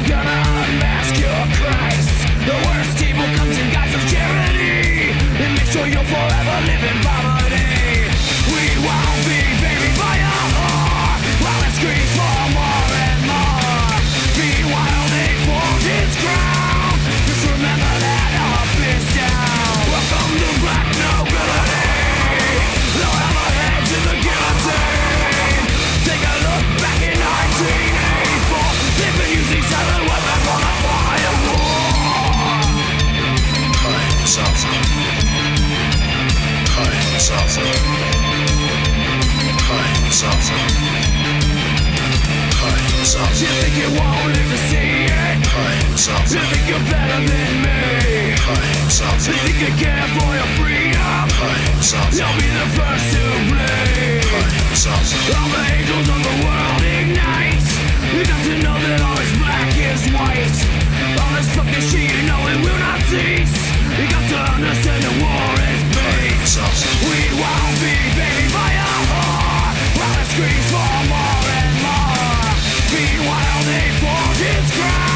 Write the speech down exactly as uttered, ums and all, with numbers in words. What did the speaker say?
gonna unmask your Christ. The worst evil comes in guise of charity, and make sure you'll forever live in poverty. We won't be baby by a whore, while it screams for more and more. Be wild, they formed its crown. Just remember that up is down. Welcome to black nobility. Lower our heads in the guillotine. Take a look back in nineteen eighty-four. They've been using silent weapons for the fire war. Kind salsa. Kind salsa. Kind salsa. Kind salsa. You think you won't live to see it? Kind salsa. You think you're better than me? Kind salsa. You think you care for your freedom? Kind salsa. You'll be the first to bleed. Kind salsa. All the angels of the world ignite. You got to know that all is black is white. All this fucking shit you know it will not cease. You got to understand the war is peace. We won't be baby by a whore, while it screams for more and more. Be wild, they forge its ground.